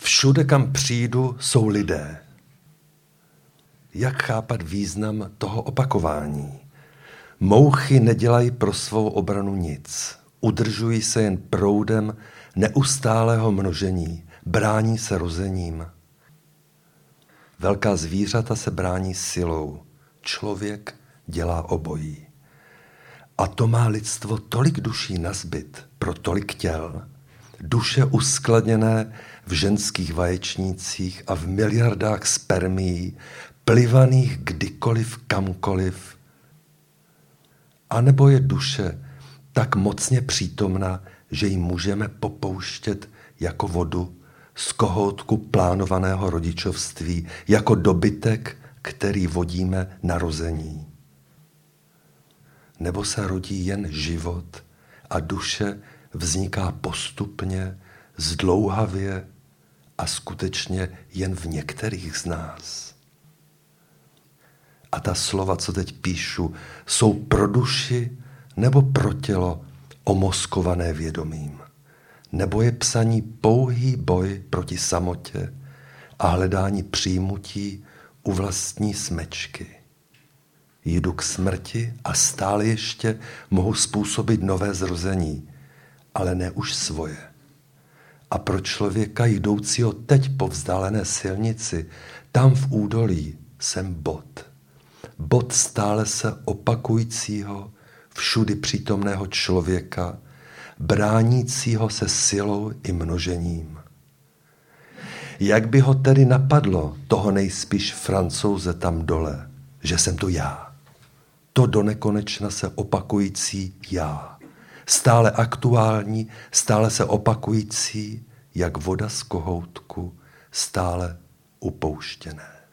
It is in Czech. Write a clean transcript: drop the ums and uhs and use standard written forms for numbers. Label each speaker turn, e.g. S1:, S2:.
S1: Všude, kam přijdu, jsou lidé. Jak chápat význam toho opakování? Mouchy nedělají pro svou obranu nic. Udržují se jen proudem neustálého množení. Brání se rozením. Velká zvířata se brání silou. Člověk dělá obojí. A to má lidstvo tolik duší nazbyt pro tolik těl. Duše uskladněné v ženských vaječnících a v miliardách spermií, plivaných kdykoliv, kamkoliv. A nebo je duše tak mocně přítomná, že ji můžeme popouštět jako vodu z kohoutku plánovaného rodičovství, jako dobytek, který vodíme narození. Nebo se rodí jen život a duše vzniká postupně, zdlouhavě a skutečně jen v některých z nás. A ta slova, co teď píšu, jsou pro duši nebo pro tělo omoskované vědomím. Nebo je psaní pouhý boj proti samotě a hledání přijmutí u vlastní smečky. Jdu k smrti a stále ještě mohu způsobit nové zrození, ale ne už svoje. A pro člověka jdoucího teď po vzdálené silnici, tam v údolí, jsem bod. Bod stále se opakujícího, všudy přítomného člověka, bránícího se silou i množením. Jak by ho tedy napadlo, toho nejspíš Francouze tam dole, že jsem to já. To donekonečna se opakující já. Stále aktuální, stále se opakující, jak voda z kohoutku, stále upouštěné.